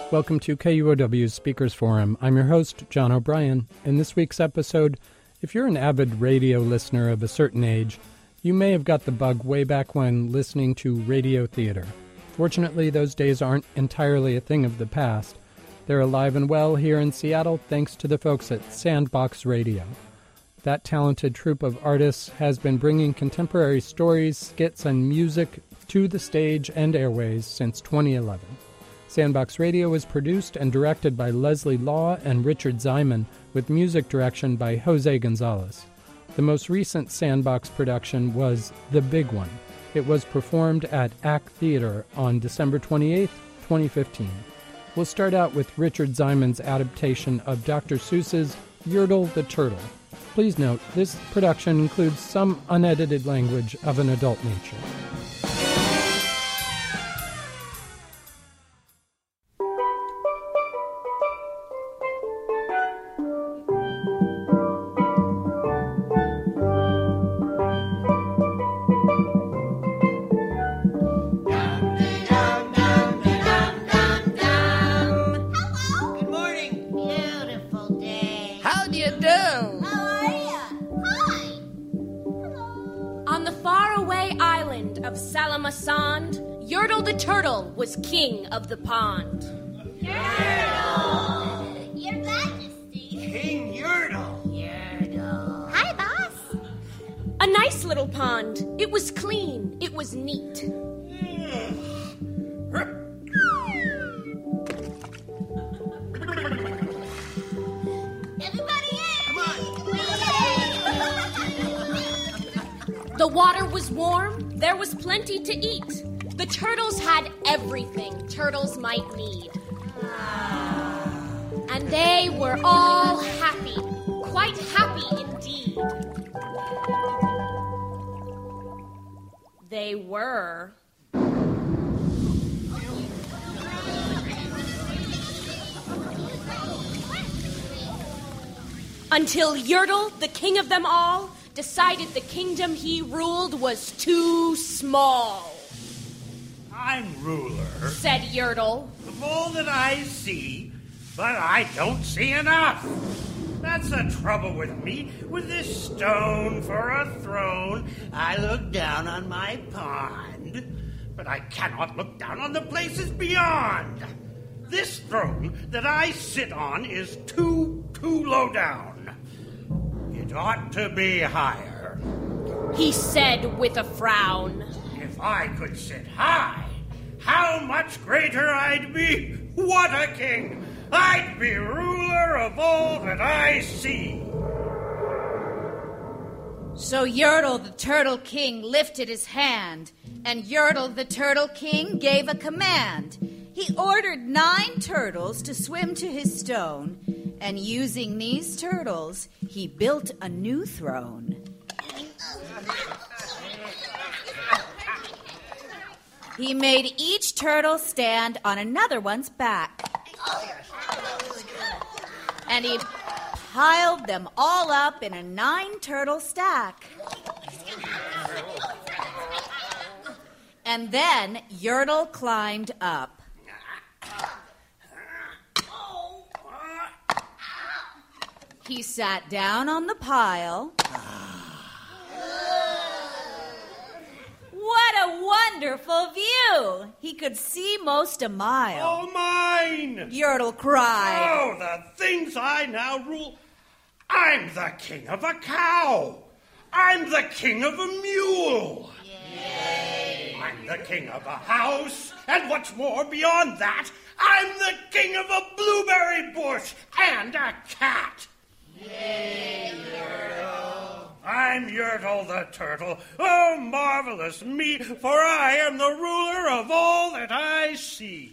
Welcome to KUOW's Speakers Forum. I'm your host, John O'Brien. In this week's episode, if you're an avid radio listener of a certain age, you may have got the bug way back when listening to radio theater. Fortunately, those days aren't entirely a thing of the past. They're alive and well here in Seattle thanks to the folks at Sandbox Radio. That talented troupe of artists has been bringing contemporary stories, skits, and music to the stage and airways since 2011. Sandbox Radio is produced and directed by Leslie Law and Richard Ziman, with music direction by Jose Gonzalez. The most recent Sandbox production was The Big One. It was performed at ACT Theater on December 28, 2015. We'll start out with Richard Ziman's adaptation of Dr. Seuss's Yertle the Turtle. Please note, this production includes some unedited language of an adult nature. Yertle the Turtle was king of the pond. Yertle! Your Majesty! King Yertle! Yertle! Hi, boss! A nice little pond. It was clean. It was neat. Everybody in! Come on! The water was warm. There was plenty to eat. The turtles had everything turtles might need. And they were all happy, quite happy indeed. They were. Until Yertle, the king of them all, decided the kingdom he ruled was too small. I'm ruler, said Yertle, of all that I see, but I don't see enough. That's the trouble with me, with this stone for a throne. I look down on my pond, but I cannot look down on the places beyond. This throne that I sit on is too low down. It ought to be higher, he said with a frown. If I could sit high, how much greater I'd be! What a king! I'd be ruler of all that I see! So Yertle the Turtle King lifted his hand, and Yertle the Turtle King gave a command. He ordered 9 turtles to swim to his stone, and using these turtles, he built a new throne. He made each turtle stand on another one's back. And he piled them all up in a 9-turtle stack. And then Yertle climbed up. He sat down on the pile. What a wonderful view! He could see most a mile. Oh, mine! Yertle cried. Oh, the things I now rule. I'm the king of a cow. I'm the king of a mule. Yay! I'm the king of a house. And what's more, beyond that, I'm the king of a blueberry bush and a cat. Yay, Yertle! I'm Yertle the Turtle. Oh, marvelous me, for I am the ruler of all that I see.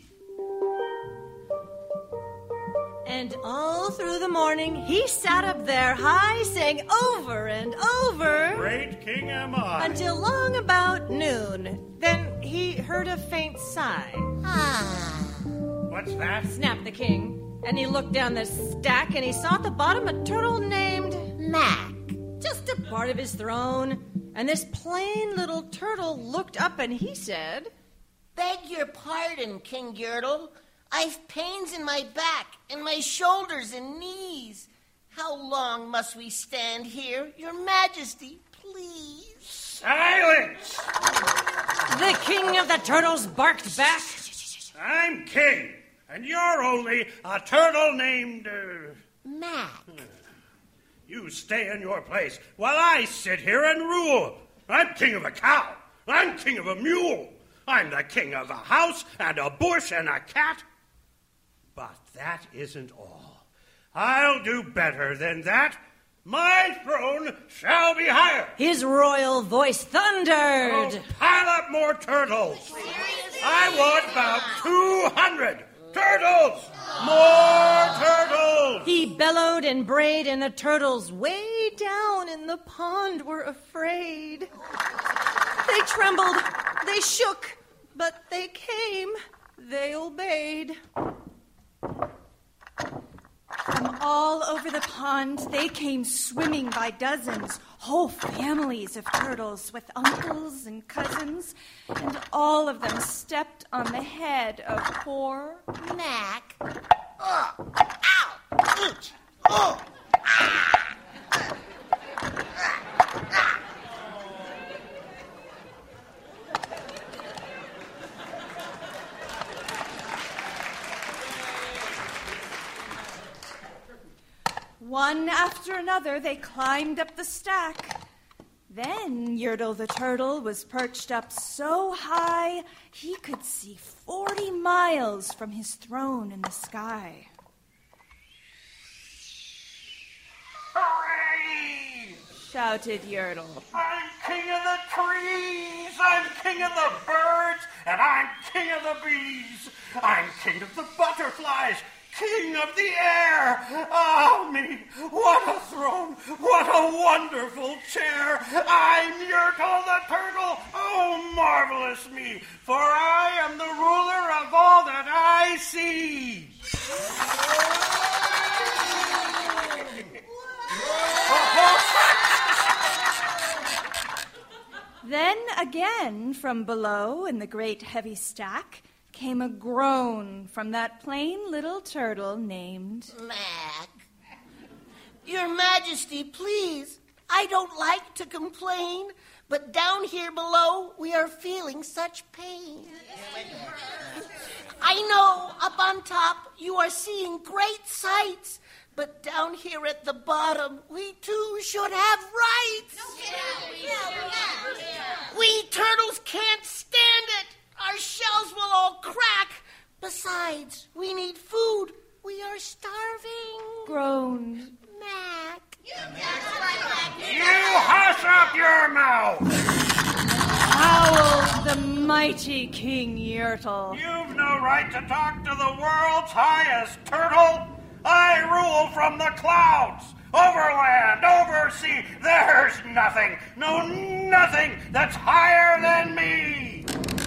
And all through the morning, he sat up there high, saying over and over, Great king am I. until long about noon. Then he heard a faint sigh. What's that? Snapped the king. And he looked down the stack, and he saw at the bottom a turtle named Mac. just a part of his throne. And this plain little turtle looked up, and he said, Beg your pardon, King Yertle. I've pains in my back and my shoulders and knees. How long must we stand here, Your Majesty, please? Silence! The king of the turtles barked back. I'm king, and you're only a turtle named... Mac. You stay in your place while I sit here and rule. I'm king of a cow. I'm king of a mule. I'm the king of a house and a bush and a cat. But that isn't all. I'll do better than that. My throne shall be higher. His royal voice thundered. Oh, pile up more turtles. Seriously? I want about 200 turtles. More turtles. He bellowed and brayed, and the turtles way down in the pond were afraid. They trembled, they shook, but they came, they obeyed. From all over the pond, they came swimming by dozens, whole families of turtles with uncles and cousins, and all of them stepped on the head of poor Mac. Oh, ow! Ouch! Oh! One after another, they climbed up the stack. Then Yertle the turtle was perched up so high he could see 40 miles from his throne in the sky. Hooray! Shouted Yertle. I'm king of the trees, I'm king of the birds, and I'm king of the bees. I'm king of the butterflies, king of the air. Ah, me, what a throne, what a wonderful chair. I'm Yertle the turtle, oh, marvelous me, for I am the ruler of all that I see. Then again, from below in the great heavy stack, came a groan from that plain little turtle named Mac. Your Majesty, please. I don't like to complain, but down here below we are feeling such pain. I know up on top you are seeing great sights, but down here at the bottom we too should have rights. We turtles can't stand it. Our shells will all crack. Besides, we need food. We are starving. groaned. Mac. You hush up your mouth! Howled the mighty King Yertle. You've no right to talk to the world's highest turtle. I rule from the clouds, over land, over sea. There's nothing, no nothing that's higher than me.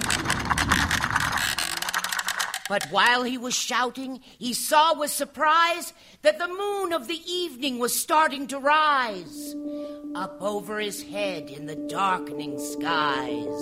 But while he was shouting, he saw with surprise that the moon of the evening was starting to rise up over his head in the darkening skies.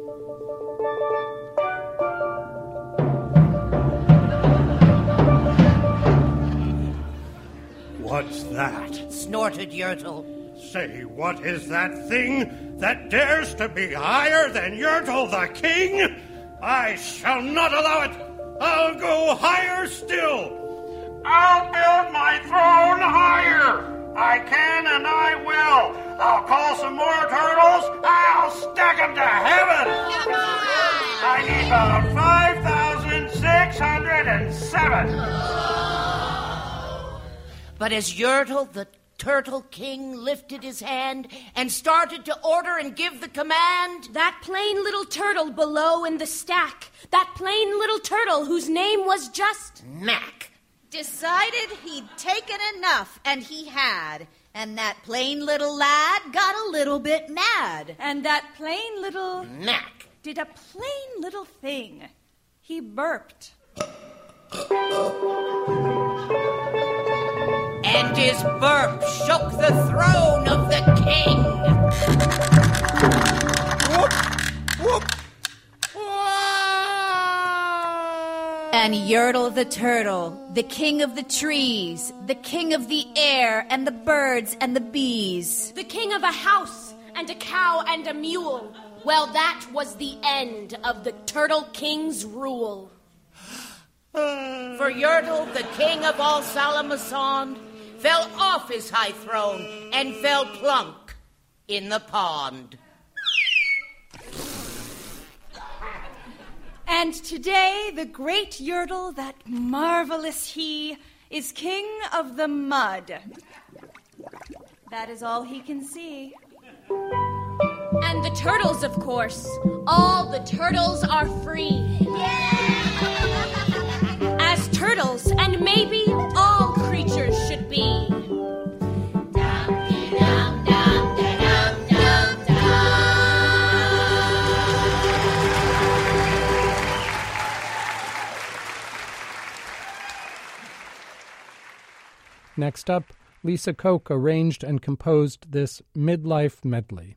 What's that? Snorted Yertle. Say, what is that thing that dares to be higher than Yertle the king? I shall not allow it. I'll go higher still. I'll build my throne higher. I can and I will. I'll call some more turtles. I'll stack them to heaven. I need about 5,607. But as Yertle, the Turtle King, lifted his hand and started to order and give the command, That plain little turtle below in the stack, that plain little turtle whose name was just Mac decided he'd taken enough, and he had. And that plain little lad got a little bit mad. And that plain little Mac. did a plain little thing. He burped. And his burp shook the throne of the king. And Yertle the turtle, the king of the trees, the king of the air and the birds and the bees. The king of a house and a cow and a mule. Well, that was the end of the Turtle King's rule. For Yertle, the king of all Salamasond, fell off his high throne and fell plunk in the pond. And today, the great Yertle, that marvelous he, is king of the mud. That is all he can see. And the turtles, of course. All the turtles are free. As turtles, and maybe all creatures should be. Next up, Lisa Koch arranged and composed this midlife medley.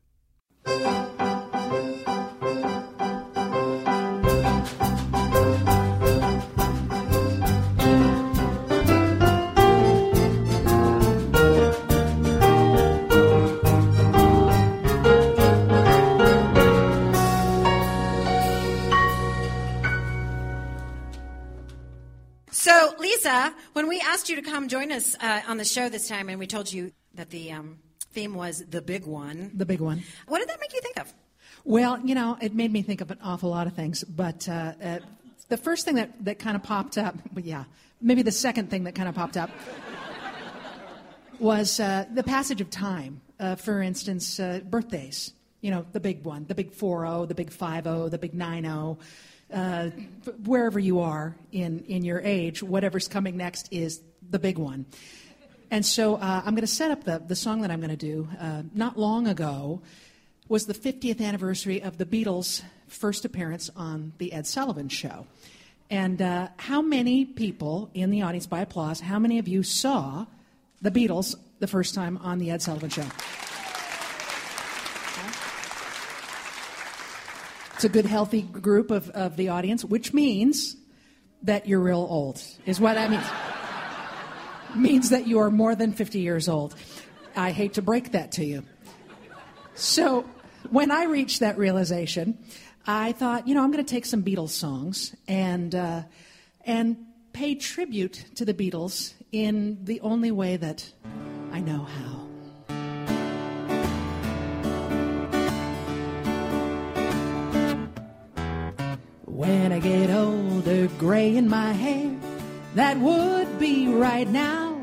So, Lisa, when we asked you to come join us on the show this time, and we told you that the theme was the big one. The big one. What did that make you think of? Well, it made me think of an awful lot of things. But the first thing that kind of popped up, maybe the second thing that kind of popped up was the passage of time. For instance, birthdays. The big one, the big 4-0, the big 5-0, the big 9-0. Wherever you are in your age, whatever's coming next is the big one. And so I'm going to set up the song that I'm going to do. Not long ago was the 50th anniversary of the Beatles' first appearance on The Ed Sullivan Show. And how many people in the audience, by applause, how many of you saw the Beatles the first time on The Ed Sullivan Show? It's a good, healthy group of the audience, which means that you're real old, is what that means. Means that you are more than 50 years old. I hate to break that to you. So when I reached that realization, I thought, I'm going to take some Beatles songs and pay tribute to the Beatles in the only way that I know how. When I get older, gray in my hair, that would be right now.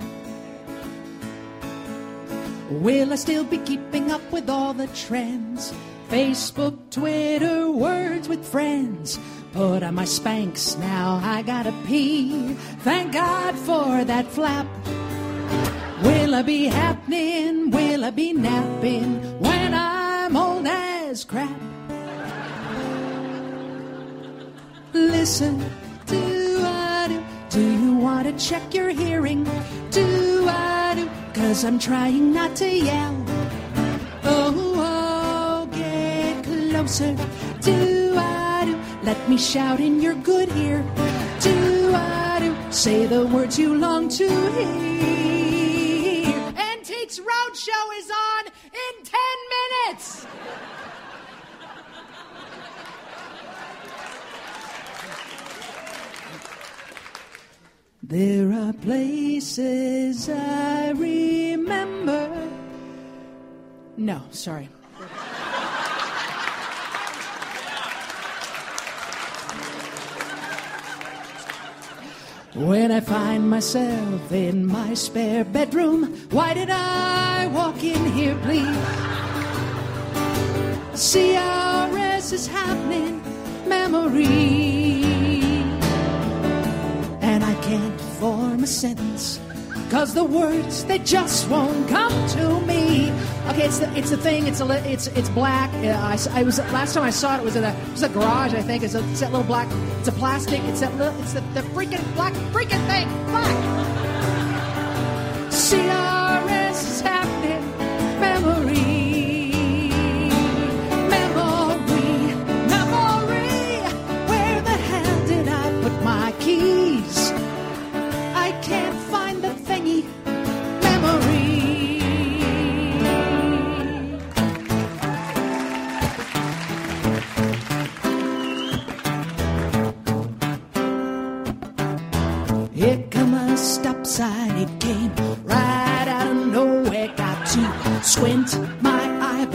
Will I still be keeping up with all the trends? Facebook, Twitter, words with friends. Put on my Spanx, now I gotta pee. Thank God for that flap. Will I be happening? Will I be napping when I'm old as crap? Listen, do you want to check your hearing? Cause I'm trying not to yell. Oh, get closer. Let me shout in your good ear. Say the words you long to hear. Antiques Roadshow is on in 10 minutes. There are places I remember. No, sorry. When I find myself in my spare bedroom, why did I walk in here, please? CRS is happening, memory. And I can't form a sentence, cause the words, they just won't come to me. Okay, it's the thing. It's black. I was last time I saw it, it was a garage. I think it's that little black. It's a plastic. It's the freaking black freaking thing. Black. CRS is happening. Memory. Where the hell did I put my keys?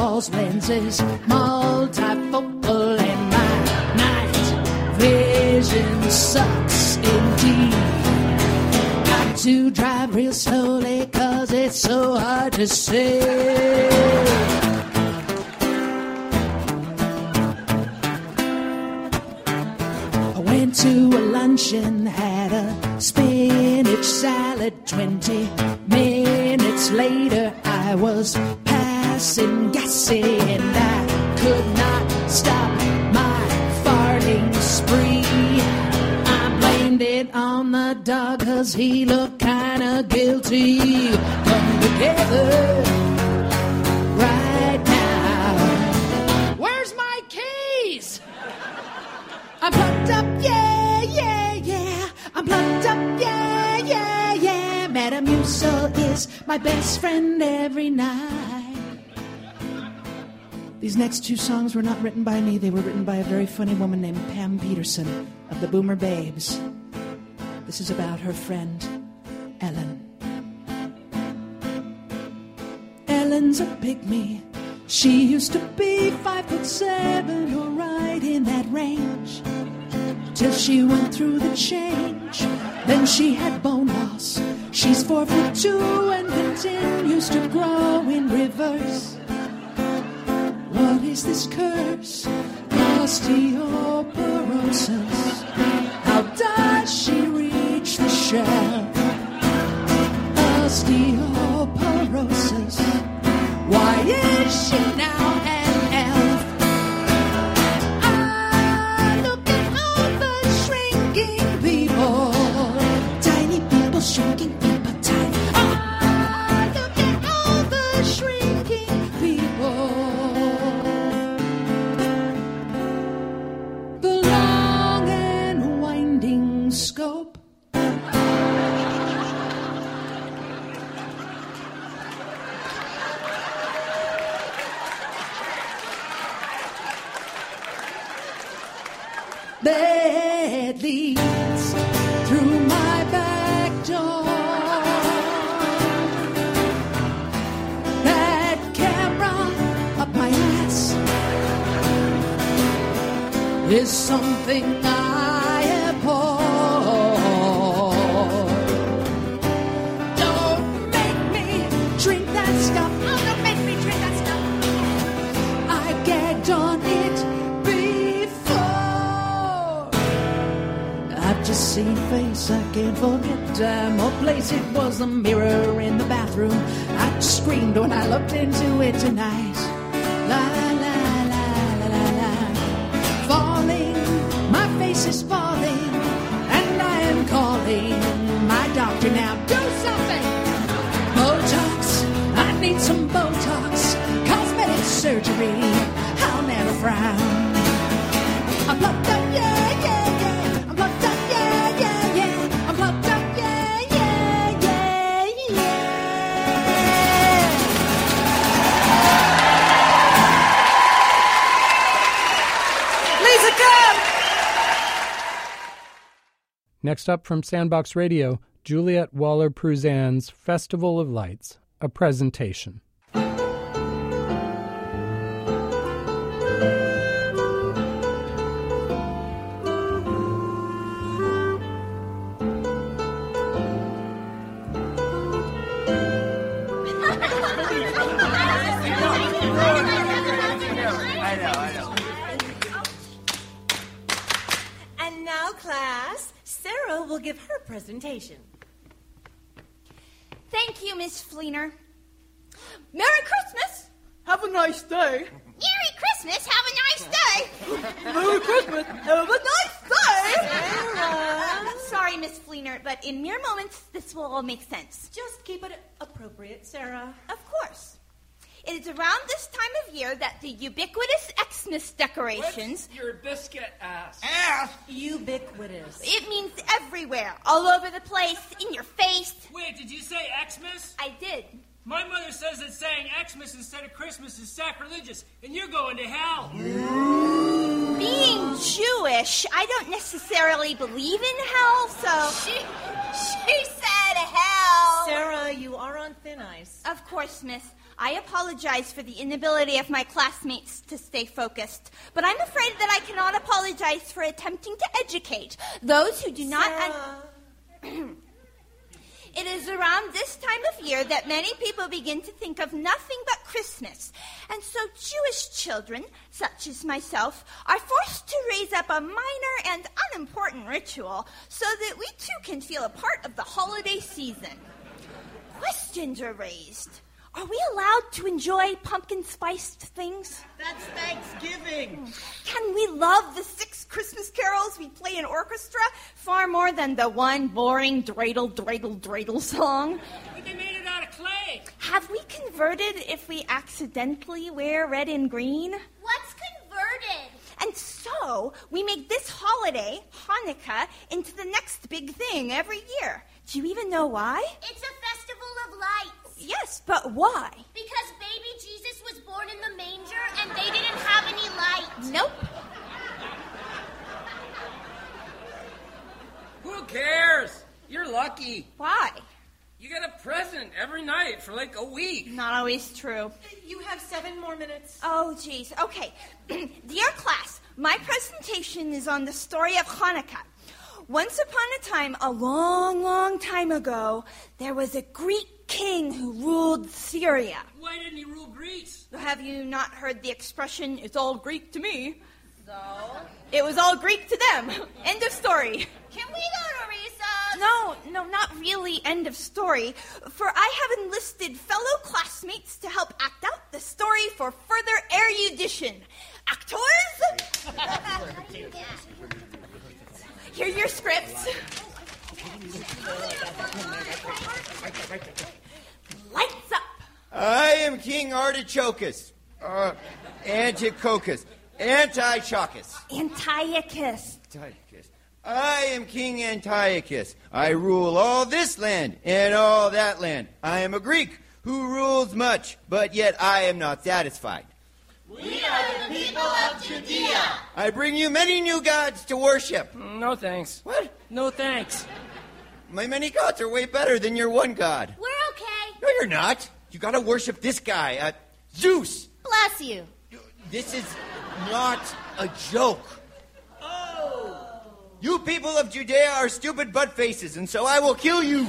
false lenses, multifocal, and my night vision sucks indeed. Got to drive real slowly 'cause it's so hard to see. I went to a luncheon, had a spinach salad. 20 minutes later, I was passing gassy, and I could not stop my farting spree. I blamed it on the dog 'cause he looked kinda guilty. Come together right now. Where's my keys? I'm plucked up, yeah, yeah, yeah. I'm plucked up, yeah, yeah, yeah. Madame Musso is my best friend every night. These next two songs were not written by me. They were written by a very funny woman named Pam Peterson of the Boomer Babes. This is about her friend, Ellen. Ellen's a pygmy. She used to be 5'7", or right in that range, till she went through the change. Then she had bone loss. She's 4'2" and continues to grow in reverse. What is this curse? Osteoporosis. How does she reach the shell? Osteoporosis. Why is she now an elf? Ah, look at all the shrinking people. Tiny people, shrinking people, tiny. Ah, look at all the shrinking people. The long and winding scope. That leads through my back door. That camera up my ass is something I abhor. Don't make me drink that stuff. Oh, don't make me drink that stuff. I gagged on it before. I've just seen a face I can't forget. Time or place, it was the mirror in the bathroom. I screamed when I looked into it tonight. La la la la la la. Falling, my face is falling, and I am calling my doctor now. Do something! Botox, I need some Botox. Cosmetic surgery, I'll never frown. I'm plucked up, yeah, yeah, yeah. I'm plucked up, yeah, yeah, yeah. I'm plucked up, yeah, yeah, yeah, yeah. Lisa, come! Next up from Sandbox Radio, Juliet Waller-Pruzan's Festival of Lights, a presentation. And now, class, Sarah will give her presentation. Thank you, Miss Fleener. Merry Christmas! Have a nice day. Merry Christmas! Have a nice day! Merry Christmas. Have a nice day. Sarah. Sorry, Miss Fleener, but in mere moments, this will all make sense. Just keep it appropriate, Sarah. Of course. It is around this time of year that the ubiquitous Xmas decorations... What's your biscuit ass? Ass? Ubiquitous. It means everywhere, all over the place, in your face. Wait, did you say Xmas? I did. My mother says that saying Xmas instead of Christmas is sacrilegious, and you're going to hell. Being Jewish, I don't necessarily believe in hell, so... She said hell. Sarah, you are on thin ice. Of course, miss. I apologize for the inability of my classmates to stay focused, but I'm afraid that I cannot apologize for attempting to educate those who do not... It is around this time of year that many people begin to think of nothing but Christmas. And so Jewish children, such as myself, are forced to raise up a minor and unimportant ritual so that we too can feel a part of the holiday season. Questions are raised. Are we allowed to enjoy pumpkin-spiced things? That's Thanksgiving. Can we love the 6 Christmas carols we play in orchestra far more than the one boring dreidel, dreidel, dreidel song? But they made it out of clay. Have we converted if we accidentally wear red and green? What's converted? And so, we make this holiday, Hanukkah, into the next big thing every year. Do you even know why? It's a festival of lights. Yes, but why? Because baby Jesus was born in the manger and they didn't have any light. Nope. Who cares? You're lucky. Why? You get a present every night for like a week. Not always true. You have 7 more minutes. Oh, geez. Okay. Dear class, my presentation is on the story of Hanukkah. Once upon a time, a long, long time ago, there was a Greek king who ruled Syria. Why didn't he rule Greece? Have you not heard the expression, it's all Greek to me? So? It was all Greek to them. End of story. Can we go to recess? No, not really end of story. For I have enlisted fellow classmates to help act out the story for further erudition. Actors? Here are your scripts. Lights up. I am King Artichokes. Antiochus. Antiochus. Antiochus. I am King Antiochus. I rule all this land and all that land. I am a Greek who rules much, but yet I am not satisfied. We are the people of Judea. I bring you many new gods to worship. No thanks. What? No thanks. My many gods are way better than your one god. We're okay. No, you're not. You gotta worship this guy, Zeus. Bless you. This is not a joke. Oh. You people of Judea are stupid butt faces, and so I will kill you.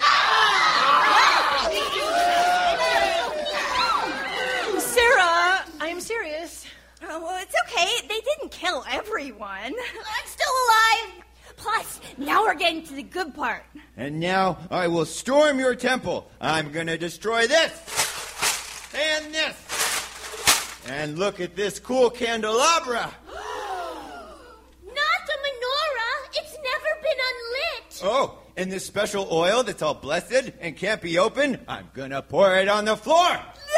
Sarah, I am serious. Oh, well, it's okay. They didn't kill everyone. I'm still alive. Plus, now we're getting to the good part. And now I will storm your temple. I'm gonna destroy this. And this. And look at this cool candelabra. Not the menorah. It's never been unlit. Oh, and this special oil that's all blessed and can't be opened, I'm gonna pour it on the floor.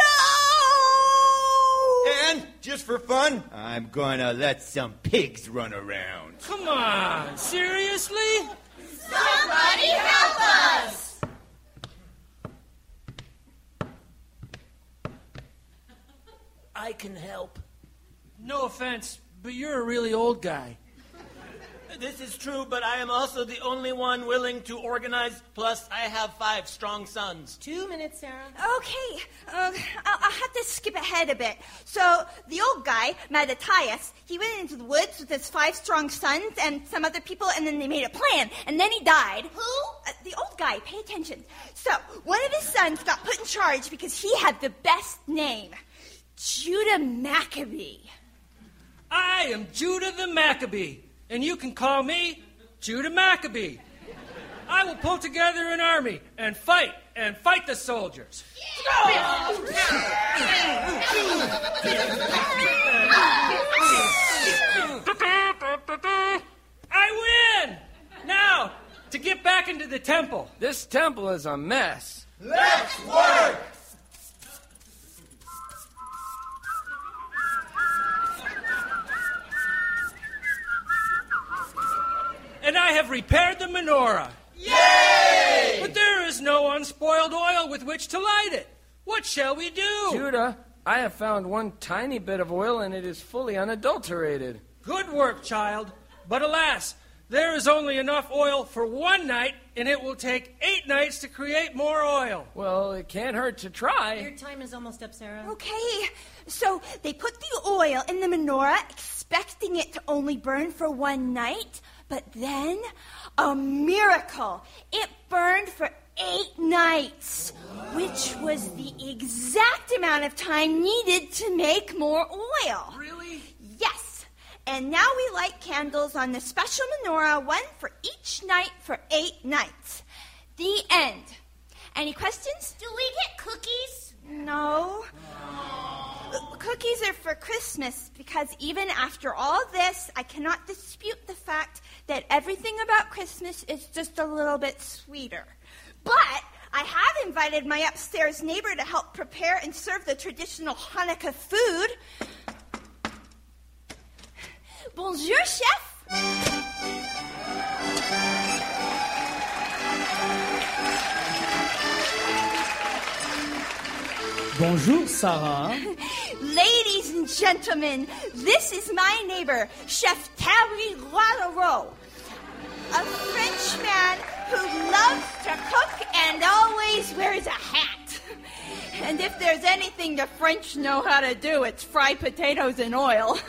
No! And just for fun, I'm gonna let some pigs run around. Come on, seriously? Somebody help us! I can help. No offense, but you're a really old guy. This is true, but I am also the only one willing to organize. Plus, I have 5 strong sons. 2 minutes, Sarah. Okay, I'll have to skip ahead a bit. So, the old guy, Mattathias, he went into the woods with his 5 strong sons and some other people, and then they made a plan, and then he died. Who? The old guy, pay attention. So, one of his sons got put in charge because he had the best name, Judah Maccabee. I am Judah the Maccabee, and you can call me Judah Maccabee. I will pull together an army and fight the soldiers. I win! Now, to get back into the temple. This temple is a mess. Let's work! And I have repaired the menorah. Yay! But there is no unspoiled oil with which to light it. What shall we do? Judah, I have found one tiny bit of oil and it is fully unadulterated. Good work, child. But alas, There is only enough oil for one night, and it will take 8 nights to create more oil. Well, it can't hurt to try. Your time is almost up, Sarah. Okay, so they put the oil in the menorah, expecting it to only burn for one night, but then a miracle. It burned for 8 nights, which was the exact amount of time needed to make more oil. Really? Yes. And now we light candles on the special menorah, one for each night for 8 nights. The end. Any questions? Do we get cookies? No. Cookies are for Christmas, because even after all this, I cannot dispute the fact that everything about Christmas is just a little bit sweeter. But I have invited my upstairs neighbor to help prepare and serve the traditional Hanukkah food. Bonjour, chef. Bonjour, Sarah. Ladies and gentlemen, this is my neighbor, Chef Terry Roileau, a Frenchman who loves to cook and always wears a hat. And if there's anything the French know how to do, it's fry potatoes in oil.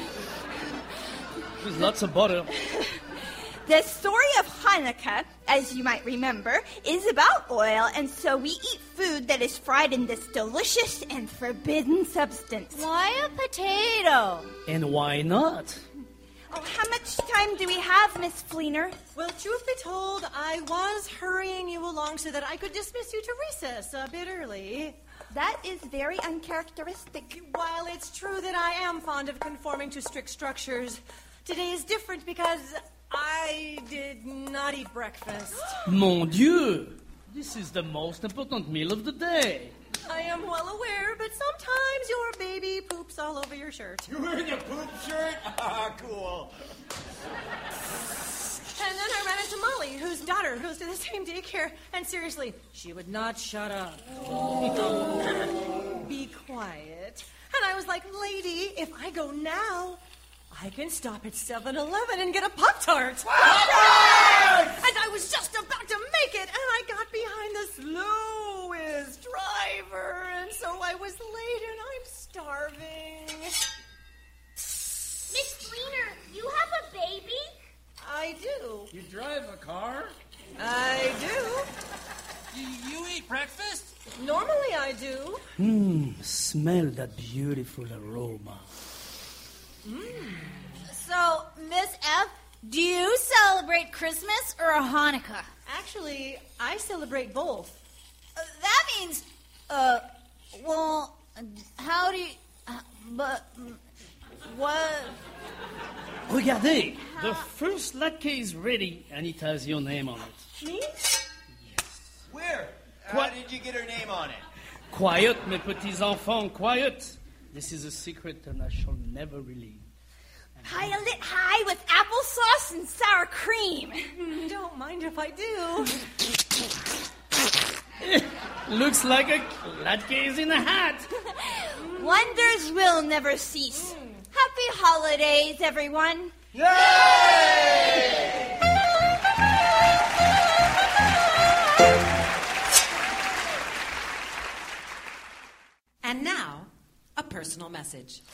With lots of butter. The story of Hanukkah, as you might remember, is about oil, and so we eat food that is fried in this delicious and forbidden substance. Why a potato? And why not? Oh, how much time do we have, Miss Fleener? Well, truth be told, I was hurrying you along so that I could dismiss you to recess a bit early. That is very uncharacteristic. While it's true that I am fond of conforming to strict structures, today is different because I did not eat breakfast. Mon Dieu! This is the most important meal of the day. I am well aware, but sometimes your baby poops all over your shirt. You're wearing a poop shirt? Ah, cool. And then I ran into Molly, whose daughter goes to the same daycare, and seriously, she would not shut up. Be quiet. And I was like, lady, if I go now, I can stop at 7-Eleven and get a Pop-Tart. And I was just about to make it, and I got behind the slowest driver, and so I was late, and I'm starving. Miss Fleener, you have a baby? I do. You drive a car? I do. You eat breakfast? Normally I do. Smell that beautiful aroma. So, Miss F, do you celebrate Christmas or Hanukkah? Actually, I celebrate both. That means, well, how do you, what? Regardez, the first latke is ready, and it has your name on it. Me? Where? How did you get her name on it? Quiet, mes petits enfants, quiet. This is a secret, and I shall never reveal. Pile it high with applesauce and sour cream. Don't mind if I do. Looks like a latke is in a hat. Wonders will never cease. Happy holidays, everyone. Yay! And now, a personal message.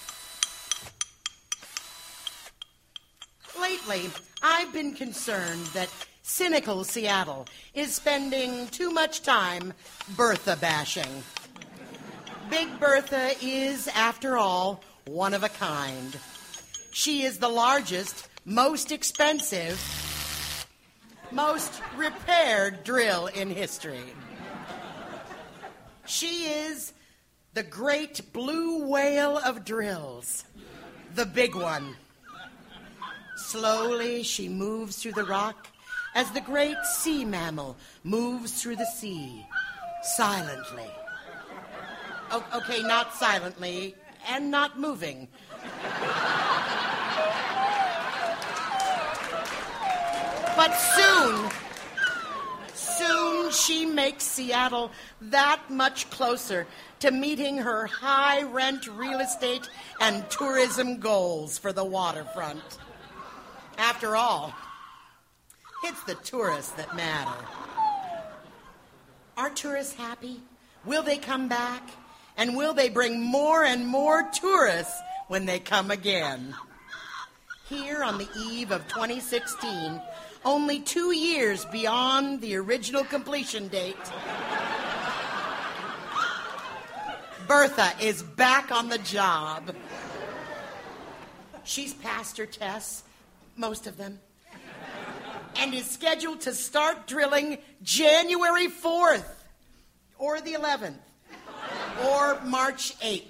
Lately, I've been concerned that cynical Seattle is spending too much time Bertha bashing. Big Bertha is, after all, one of a kind. She is the largest, most expensive, most repaired drill in history. She is the great blue whale of drills, the big one. Slowly, she moves through the rock as the great sea mammal moves through the sea, silently. Okay, not silently, and not moving. But soon she makes Seattle that much closer to meeting her high-rent real estate and tourism goals for the waterfront. After all, it's the tourists that matter. Are tourists happy? Will they come back? And will they bring more and more tourists when they come again? Here on the eve of 2016, only 2 years beyond the original completion date, Bertha is back on the job. She's passed her tests, most of them, and is scheduled to start drilling January 4th, or the 11th, or March 8th.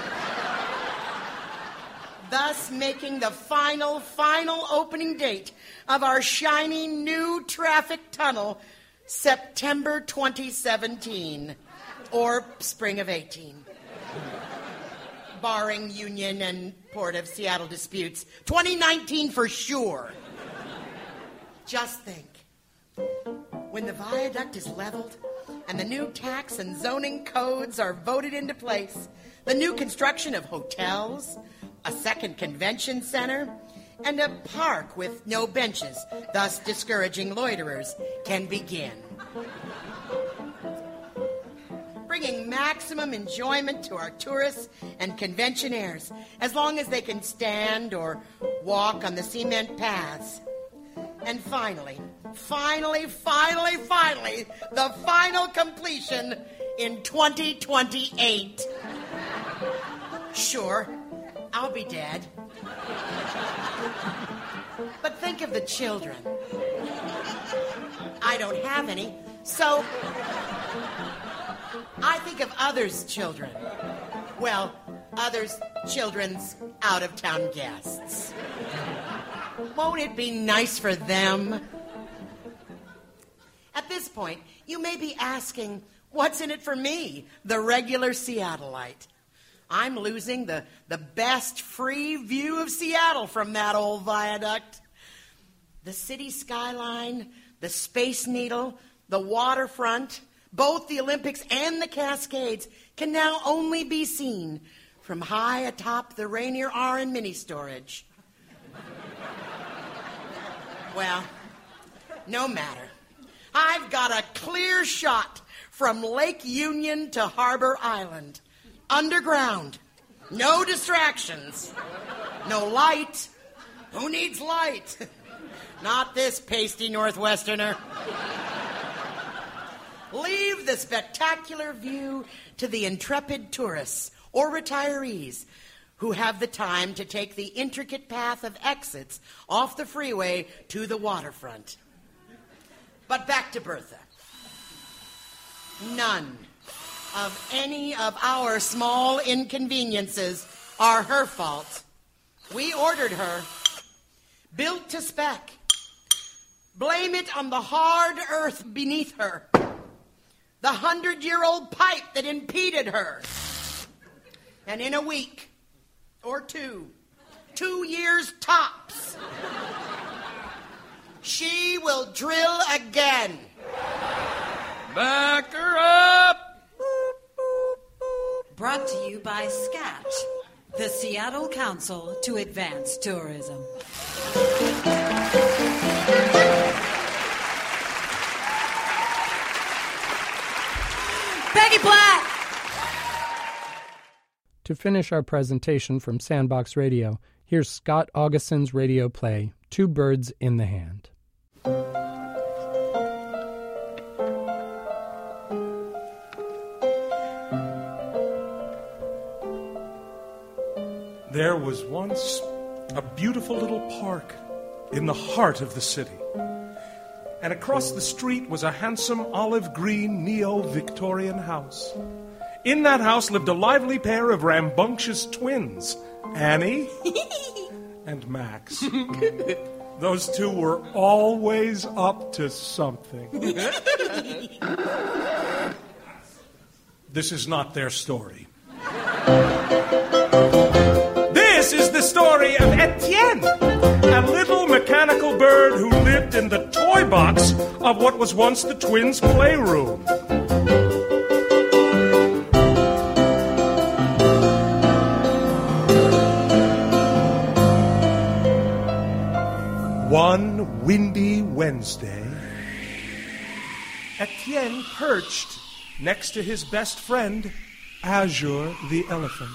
Thus making the final opening date of our shiny new traffic tunnel September 2017, or spring of 18. Barring Union and Port of Seattle disputes, 2019 for sure. Just think, when the viaduct is leveled and the new tax and zoning codes are voted into place, the new construction of hotels, a second convention center, and a park with no benches, thus discouraging loiterers, can begin. Bringing maximum enjoyment to our tourists and conventionaires, as long as they can stand or walk on the cement paths. And finally, the final completion in 2028. Sure, I'll be dead. But think of the children. I don't have any, so I think of others' children. Well, others' children's out-of-town guests. Won't it be nice for them? At this point, you may be asking, what's in it for me, the regular Seattleite? I'm losing the best free view of Seattle from that old viaduct. The city skyline, the Space Needle, the waterfront, both the Olympics and the Cascades can now only be seen from high atop the Rainier R and mini storage. Well, no matter. I've got a clear shot from Lake Union to Harbor Island. Underground. No distractions. No light. Who needs light? Not this pasty Northwesterner. Leave the spectacular view to the intrepid tourists or retirees who have the time to take the intricate path of exits off the freeway to the waterfront. But back to Bertha. None of any of our small inconveniences are her fault. We ordered her, built to spec. Blame it on the hard earth beneath her, the 100-year-old pipe that impeded her. And in a week, or 2 years tops, she will drill again. Back her up! Brought to you by SCAT, the Seattle Council to Advance Tourism. Peggy Black! To finish our presentation from Sandbox Radio, here's Scott Augustin's radio play, Two Birds in the Hand. There was once a beautiful little park in the heart of the city. And across the street was a handsome olive green neo-Victorian house. In that house lived a lively pair of rambunctious twins, Annie and Max. Those two were always up to something. This is not their story. This is the story of Etienne, a little mechanical bird who lived in the toy box of what was once the twins' playroom. One windy Wednesday, Etienne perched next to his best friend, Azure the elephant.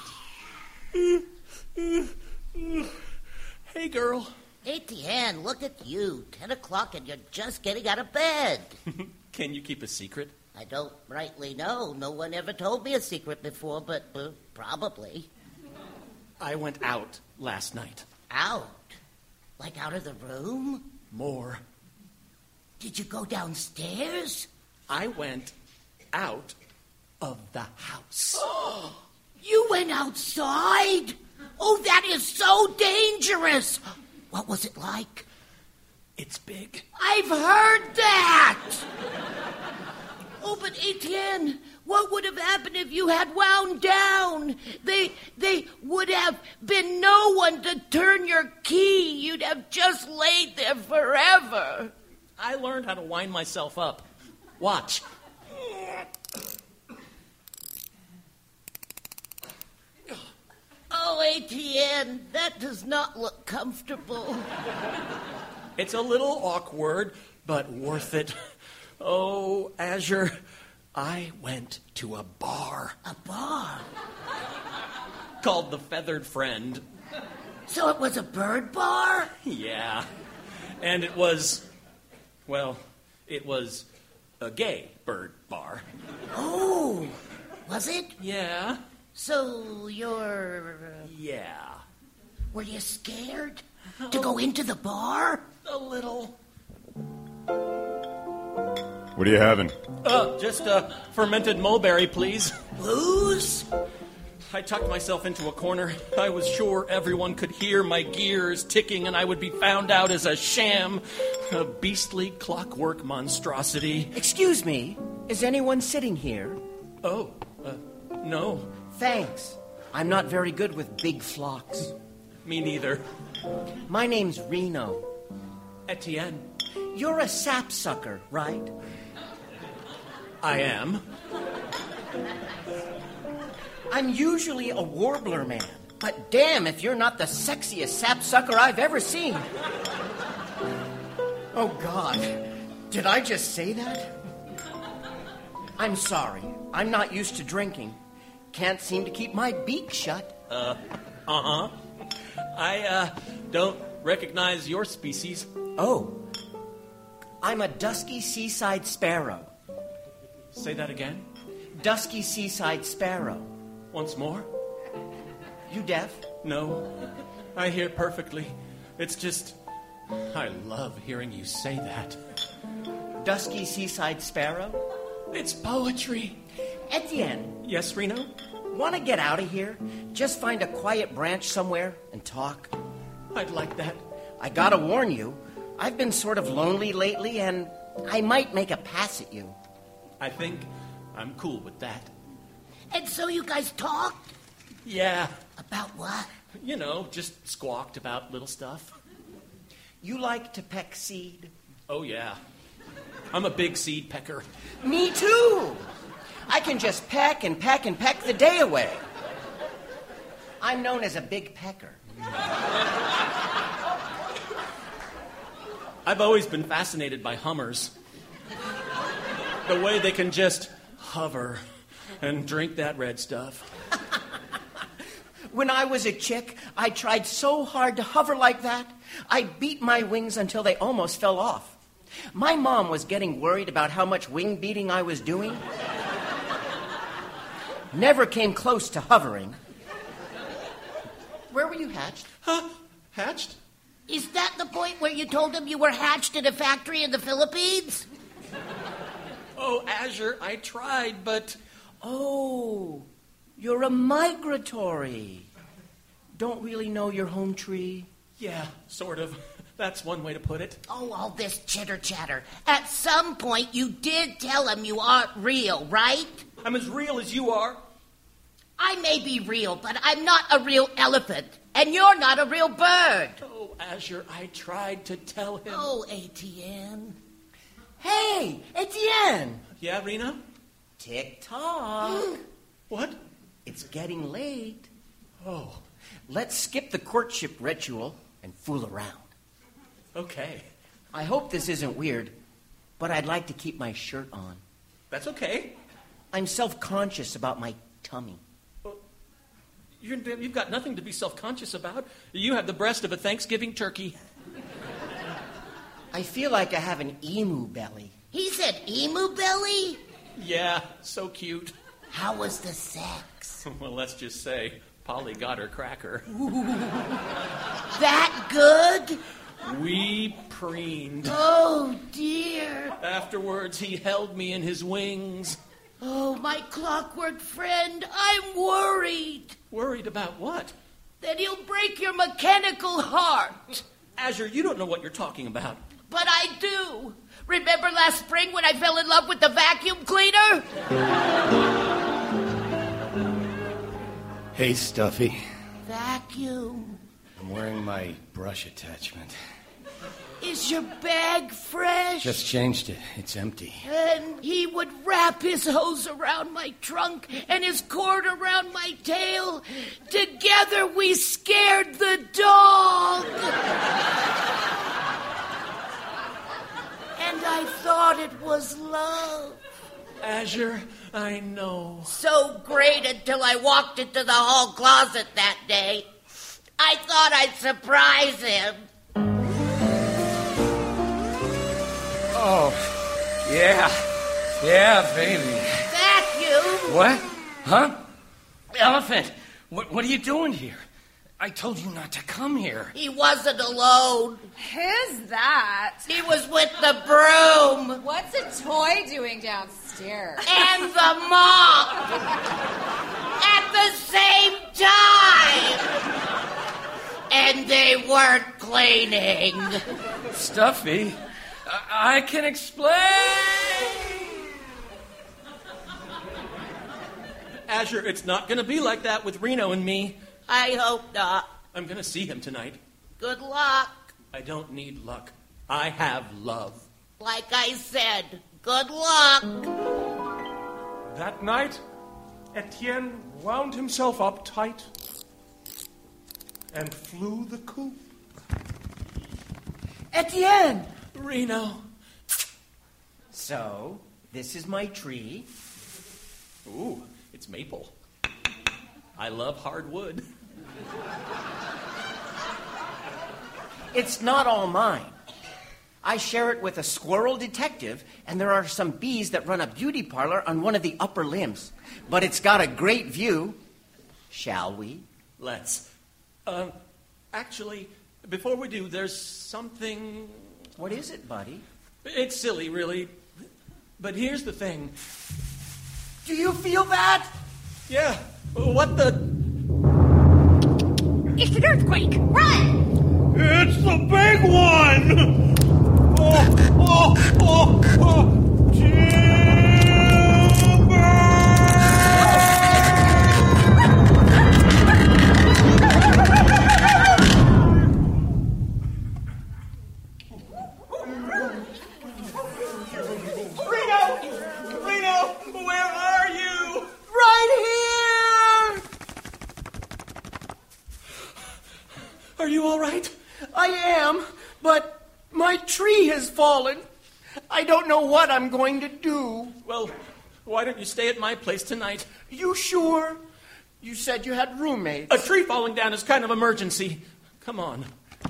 Hey, girl. Etienne, look at you. 10 o'clock and you're just getting out of bed. Can you keep a secret? I don't rightly know. No one ever told me a secret before, but probably. I went out last night. Out? Like out of the room? More. Did you go downstairs? I went out of the house. You went outside? Oh, that is so dangerous. What was it like? It's big. I've heard that. Oh, but Etienne, what would have happened if you had wound down? They would have been no one to turn your key. You'd have just laid there forever. I learned how to wind myself up. Watch. Oh, Etienne, that does not look comfortable. It's a little awkward, but worth it. Oh, Azure, I went to a bar. A bar? Called the Feathered Friend. So it was a bird bar? Yeah. And it was a gay bird bar. Oh, was it? Yeah. So you're... Yeah. Were you scared to go into the bar? A little. What are you having? Just a fermented mulberry, please. Booze? I tucked myself into a corner. I was sure everyone could hear my gears ticking and I would be found out as a sham, a beastly clockwork monstrosity. Excuse me, is anyone sitting here? Oh, no. Thanks. I'm not very good with big flocks. Me neither. My name's Reno. Etienne. You're a sapsucker, right? I am. I'm usually a warbler man, but damn if you're not the sexiest sapsucker I've ever seen. Oh, God. Did I just say that? I'm sorry. I'm not used to drinking. Can't seem to keep my beak shut. I don't recognize your species. Oh. I'm a dusky seaside sparrow. Say that again? Dusky seaside sparrow. Once more? You deaf? No. I hear perfectly. It's just... I love hearing you say that. Dusky seaside sparrow? It's poetry. Etienne. Yes, Reno? Want to get out of here? Just find a quiet branch somewhere and talk? I'd like that. I gotta warn you, I've been sort of lonely lately and I might make a pass at you. I think I'm cool with that. And so you guys talked? Yeah. About what? You know, just squawked about little stuff. You like to peck seed? Oh, yeah. I'm a big seed pecker. Me too! I can just peck and peck and peck the day away. I'm known as a big pecker. I've always been fascinated by hummers. The way they can just hover and drink that red stuff. When I was a chick, I tried so hard to hover like that, I beat my wings until they almost fell off. My mom was getting worried about how much wing beating I was doing. Never came close to hovering. Where were you hatched? Huh? Hatched? Is that the point where you told him you were hatched in a factory in the Philippines? Oh, Azure, I tried, but... Oh, you're a migratory. Don't really know your home tree? Yeah, sort of. That's one way to put it. Oh, all this chitter-chatter. At some point, you did tell him you aren't real, right? I'm as real as you are. I may be real, but I'm not a real elephant. And you're not a real bird. Oh, Azure, I tried to tell him. Oh, Etienne. Hey, Etienne. Yeah, Rena? Tick-tock. What? It's getting late. Oh. Let's skip the courtship ritual and fool around. Okay. I hope this isn't weird, but I'd like to keep my shirt on. That's okay. I'm self-conscious about my tummy. You've got nothing to be self-conscious about. You have the breast of a Thanksgiving turkey. I feel like I have an emu belly. He said emu belly? Yeah, so cute. How was the sex? Well, let's just say Polly got her cracker. That good? We preened. Oh, dear. Afterwards, he held me in his wings. Oh, my clockwork friend, I'm worried. Worried about what? That he'll break your mechanical heart. Azure, you don't know what you're talking about. But I do. Remember last spring when I fell in love with the vacuum cleaner? Hey, Stuffy. Vacuum. I'm wearing my brush attachment. Is your bag fresh? Just changed it. It's empty. And he would wrap his hose around my trunk and his cord around my tail. Together we scared the dog. And I thought it was love. Azure, I know. So great until I walked into the hall closet that day. I thought I'd surprise him. Oh, yeah. Yeah, baby. Vacuum? What? Huh? Elephant, what are you doing here? I told you not to come here. He wasn't alone. Who's that? He was with the broom. What's a toy doing downstairs? And the mop. At the same time. And they weren't cleaning. Stuffy, I can explain. Azure, it's not going to be like that with Reno and me. I hope not. I'm going to see him tonight. Good luck. I don't need luck. I have love. Like I said, good luck. That night, Etienne wound himself up tight and flew the coop. Etienne! Reno. So, this is my tree. Ooh, it's maple. I love hard wood. It's not all mine. I share it with a squirrel detective, and there are some bees that run a beauty parlor on one of the upper limbs. But it's got a great view. Shall we? Let's. Actually, before we do, there's something... What is it, buddy? It's silly, really. But here's the thing. Do you feel that? Yeah. What the... It's an earthquake! Run! It's the big one! Reno, where are you? Right here! Are you all right? I am, but my tree has fallen. I don't know what I'm going to do. Well, why don't you stay at my place tonight? You sure? You said you had roommates. A tree falling down is kind of emergency. Come on.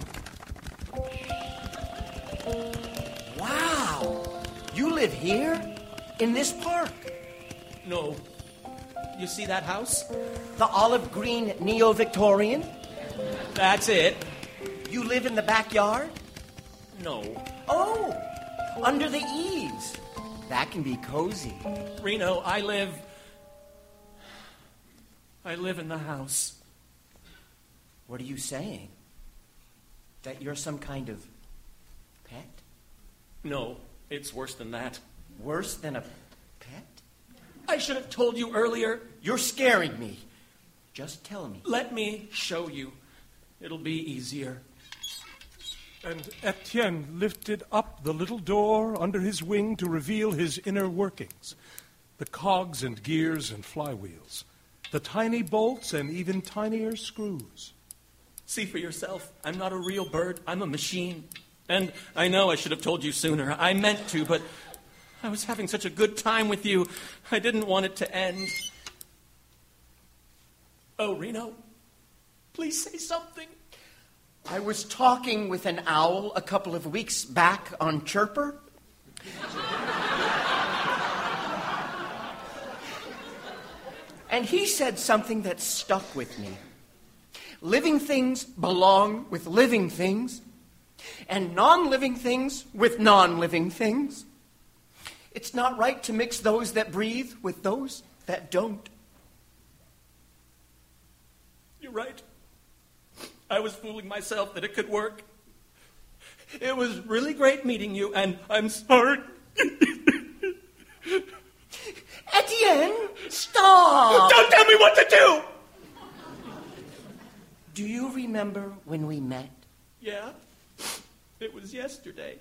Wow. You live here? In this park? No. You see that house? The olive green neo-Victorian? That's it. You live in the backyard? No. Oh, under the eaves. That can be cozy. Reno, I live in the house. What are you saying? That you're some kind of pet? No, it's worse than that. Worse than a pet? I should have told you earlier. You're scaring me. Just tell me. Let me show you. It'll be easier. And Etienne lifted up the little door under his wing to reveal his inner workings. The cogs and gears and flywheels. The tiny bolts and even tinier screws. See for yourself. I'm not a real bird. I'm a machine. And I know I should have told you sooner. I meant to, but I was having such a good time with you. I didn't want it to end. Oh, Reno, please say something. I was talking with an owl a couple of weeks back on Chirper. And he said something that stuck with me. Living things belong with living things, and non-living things with non-living things. It's not right to mix those that breathe with those that don't. You're right. I was fooling myself that it could work. It was really great meeting you, and I'm sorry. Etienne, stop! Don't tell me what to do! Do you remember when we met? Yeah, it was yesterday.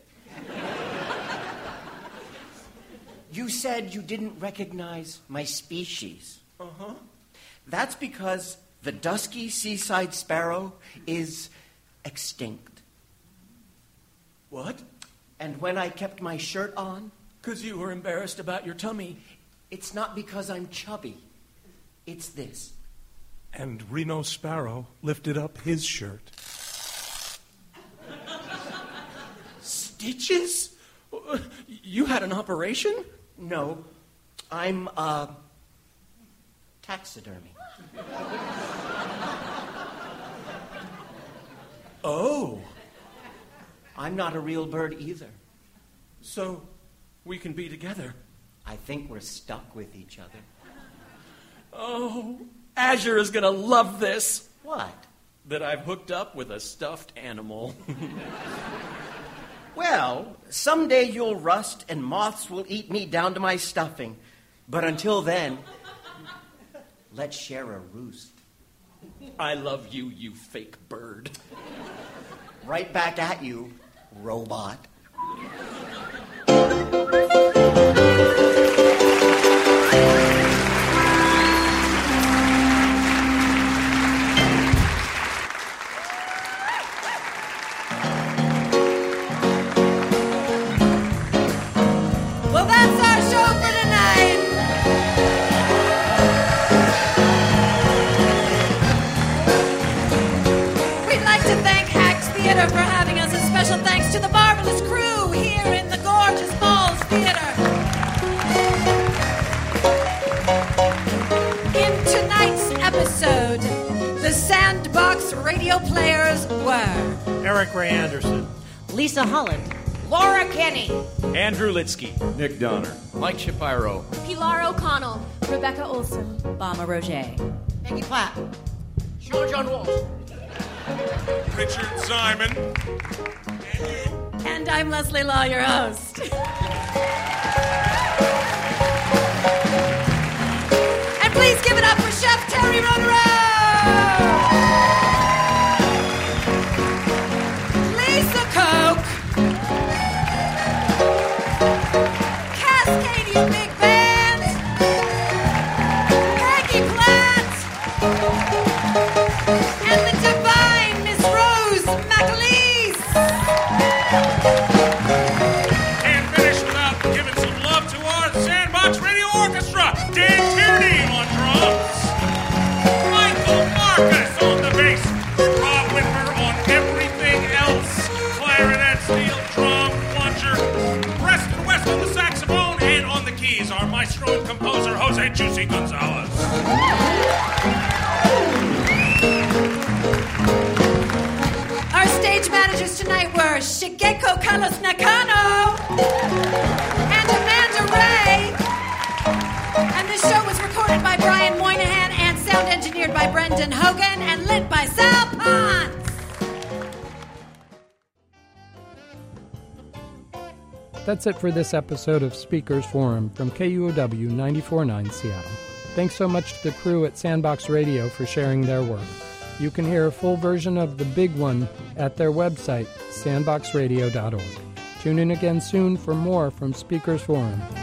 You said you didn't recognize my species. Uh-huh. That's because the dusky seaside sparrow is extinct. What? And when I kept my shirt on... 'Cause you were embarrassed about your tummy. It's not because I'm chubby. It's this. And Reno Sparrow lifted up his shirt. Stitches? You had an operation? No. I'm, taxidermy. Oh. I'm not a real bird either. So, we can be together. I think we're stuck with each other. Oh, Azure is going to love this. What? That I've hooked up with a stuffed animal. Well, someday you'll rust and moths will eat me down to my stuffing. But until then, let's share a roost. I love you, you fake bird. Right back at you, robot. Well, that's our show for tonight. We'd like to thank Hacks Theater for having us, and special thanks to the marvelous crew here in the gorgeous Balls Theater. In tonight's episode, the Sandbox radio players were Eric Ray Anderson, Lisa Holland, Laura Kenny, Andrew Litsky, Nick Donner, Mike Shapiro, Pilar O'Connell, Rebecca Olson, Bama Roger, Peggy Platt, Sean John Walsh, Richard Simon. and I'm Leslie Law, your host. And please give it up for Chef Terry Rotaro! Lisa Coke, Cascadia Big Band, Peggy Platt, and the divine Miss Rose McAleese. Can't finish without giving some love to our Sandbox Radio Orchestra. Dan Tierney on drums, Michael Marcus on the bass, Rob Whitmer on everything else, clarinet, steel, drum, plunger, Preston West on the saxophone, and on the keys, our maestro and composer, Jose Juicy Gonzalez. Our stage managers tonight were Shigeko Carlos Nakano and Amanda Ray. And this show was recorded by Brian Moynihan and sound engineered by Brendan Hogan and lit by Sal Pons. That's it for this episode of Speakers Forum from KUOW 94.9 Seattle. Thanks so much to the crew at Sandbox Radio for sharing their work. You can hear a full version of The Big One at their website, sandboxradio.org. Tune in again soon for more from Speakers Forum.